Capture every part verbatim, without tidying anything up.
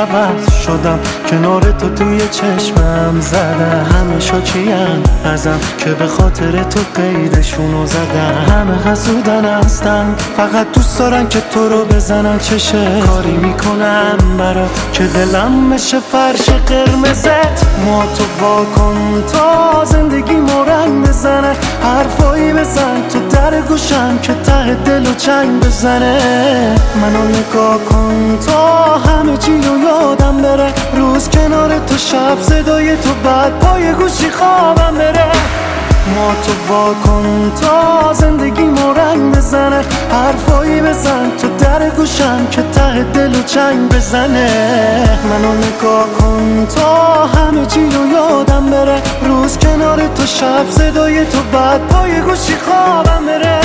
عوض شدم، کنار تو توی چشمم زدم. همه شاکیان ازم که به خاطر تو قیدشونو زدم. همه حسودن هستن، فقط دوست دارن که تو رو بزنن. چشه کاری میکنم برات که دلم بشه فرش قرمزت. ما تو واکن تا زندگی رنگ بزنه، حرفایی بزن تو در گوشم که ته دل و چنگ بزنه. منو نگاه کن تا همه چی رو یادم بره، روز کنار تو شب صدای تو بعد پای گوشی خوابم بره. ما تو واکن تا زندگی رنگ بزنه، حرفایی بزن تو در گوشم که ته دل و چنگ بزنه. منو نگاه کن تا همه چی رو یادم بره، روز کنار تو شب صدای تو بعد پای گوشی خوابم بره.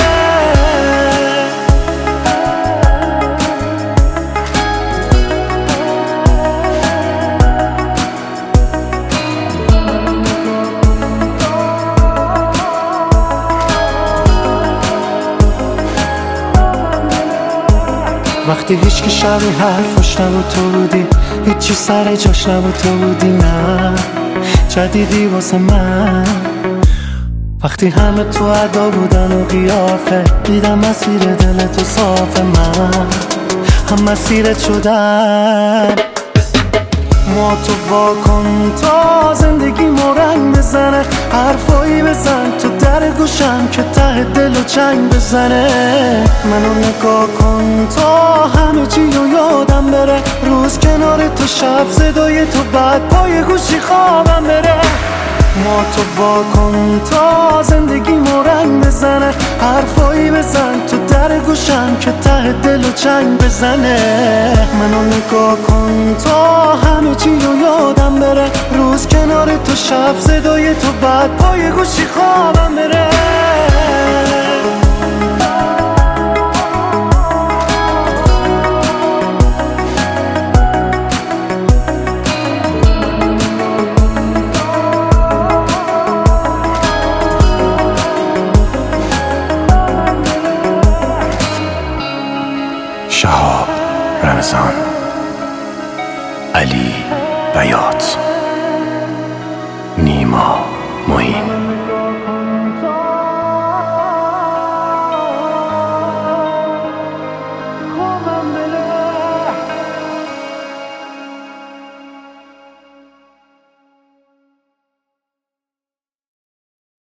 وقتی هیچکی شبیه حرفاش نبود تو بودی، هیچی سر جاش نبود تو بودی. نه جدیدی واسه من. وقتی همه تو ادا بودن و قیافه، دیدم مسیر دل تو صافه. من هم مسیرت شدم. ما تو واکن تا زندگی رنگ بزنه، حرفایی بزن تو در گوشم که ته دل و چنگ بزنه. منو نگاه کن تا همه چی رو یادم بره، روز کنار تو شب صدای تو بعد پای گوشی خوابم بره. ما تو واکن تا زندگی رنگ بزنه، حرفایی بزن تو در گوشم که ته دل و چنگ بزنه. منو نگاه کن تا همه چی رو یادم بره، روز کنار تو شب صدای تو بعد پای گوشی خوابم بره. شهاب رمضان، علی بیات، نیما معین.